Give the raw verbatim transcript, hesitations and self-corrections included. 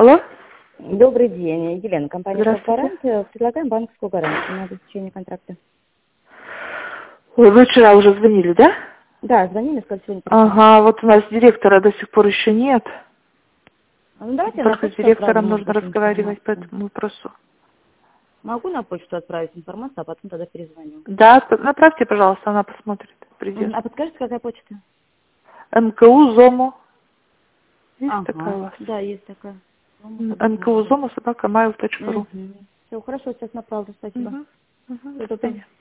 Алло? Добрый день, Елена, компания Здравствуйте. «Гарант». Предлагаем банковскую гарантию на обеспечение контракта. Ой, вы вчера уже звонили, да? Да, звонили, сказали, сегодня перезвоним. Ага, вот у нас директора до сих пор еще нет. Ну, давайте на Только с почту директором отправим, может нужно быть, разговаривать по информацию. этому вопросу. Могу на почту отправить информацию, а потом тогда перезвоню. Да, п- направьте, пожалуйста, она посмотрит, придет. Мгм. А подскажите, какая почта? МКУ ЗОМУ. Есть такая Ага, у вас? да, есть такая. М, МКУ ЗОМУ собака mail точка ру. Все, хорошо, сейчас направлю, спасибо. Угу. Угу. Всего До доброго. свидания.